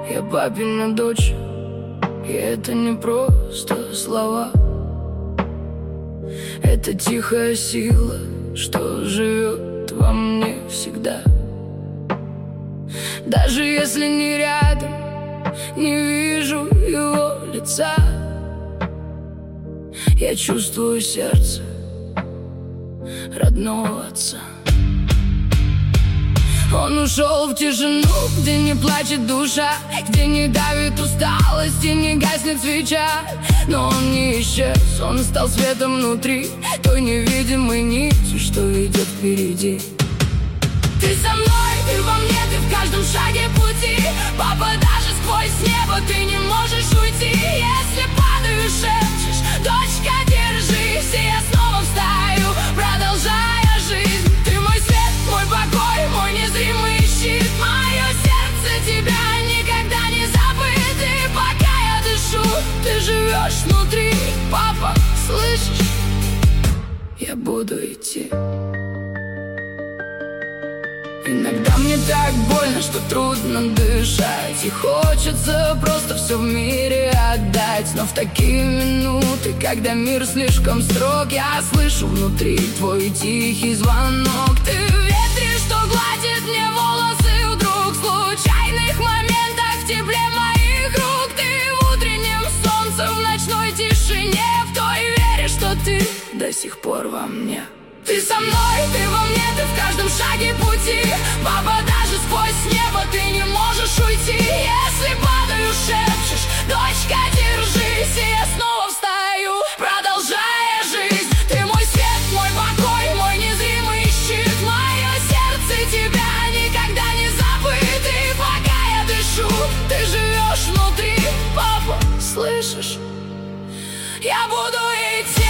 Я папина дочь, и это не просто слова. Это тихая сила, что живет во мне всегда. Даже если не рядом, не вижу его лица, я чувствую сердце родного отца. Он ушел в тишину, где не плачет душа, где не давит усталость и не гаснет свеча. Но он не исчез, он стал светом внутри, той невидимой нитью, что идет впереди. Ты со мной, ты во мне, ты в каждом шаге пути. Папа, даже сквозь небо ты не можешь уйти. Если падаю, шепчешь: дочка, держись, и я снова встаю, продолжая жизнь. Ты мой свет, мой покой, мой незримый щит. Мое сердце тебя никогда не забыт. И пока я дышу, ты живешь внутри. Папа, слышишь? Я буду идти. Иногда мне так больно, что трудно дышать, и хочется просто все в мире отдать. Но в такие минуты, когда мир слишком строг, я слышу внутри твой тихий звонок. Ты в ветре, что гладит мне волосы вдруг, в случайных моментах в тепле моих рук. Ты в утреннем солнце, в ночной тишине, в той вере, что ты до сих пор во мне. Ты со мной, ты во мне, ты в каждом шаге пути. Папа, даже сквозь небо ты не можешь уйти. Если падаю, шепчешь: дочка, держись, и я снова встаю, продолжая жизнь. Ты мой свет, мой покой, мой незримый щит. Мое сердце тебя никогда не забыт. И пока я дышу, ты живешь внутри. Папа, слышишь? Я буду идти.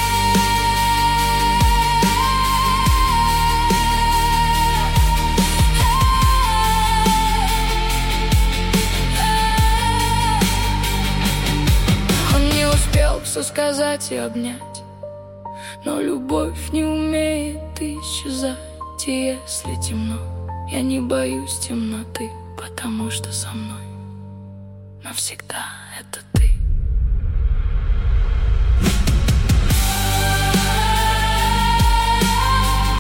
Все сказать и обнять, но любовь не умеет исчезать. И если темно, я не боюсь темноты, потому что со мной навсегда это ты.